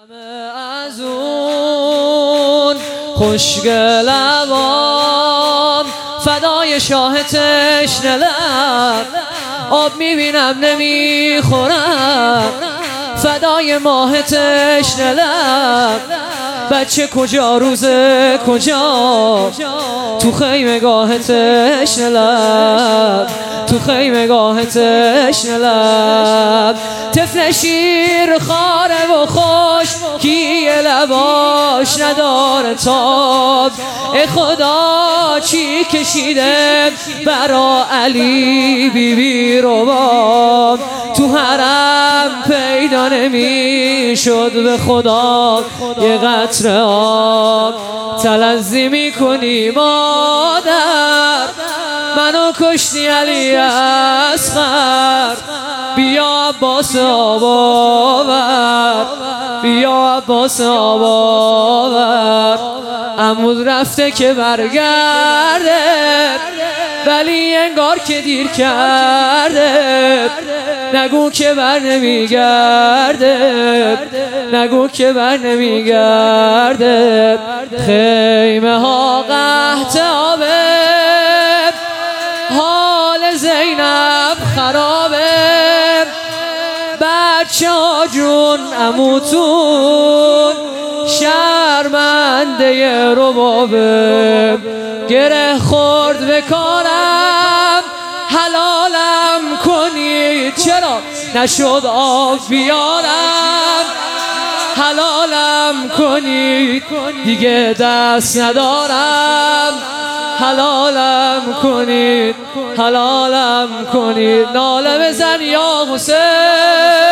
از اون خوشگل لبام فدای شاه تشنه لب، آب میبینم نمیخورم فدای ماه تشنه لب. بچه کجا روزه کجا تو خیمگاه تشنه لب، تو خیمگاه تشنه لب. طفل شیر خاره و خوش کیه لباش نداره تاب. ای خدا چی کشیده برا علی بیبی رو باب. تو حرم پیدا نمیشد به خدا یه قطره آب. تلذی میکنی مادر منو کشتی علی اصغر. بیا عباس آب آور، بیا عباس آب آور. عمود رفته که برگرده ولی انگار که دیر کرده. نگو که بر نمیگرده، نگو که بر نمیگرده. خیمه ها قحط آبه، حال زینب خرابه. بچه ها جون عموتون شرمنده ربابه. گره خورد به کارم حلالم کنید. چرا نشد آب بیارم حلالم کنید. دیگه دست ندارم حلالم کنید، حلالم کنید. ناله بزن یا حسین.